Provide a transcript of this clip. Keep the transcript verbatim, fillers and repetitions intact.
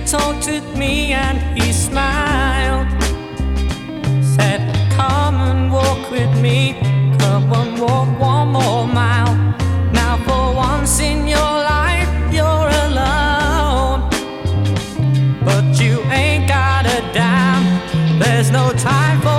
talked with me and he smiled, said, come and walk with me, come and walk one more mile. Now for once in your life you're alone, but you ain't got a dime. There's no time for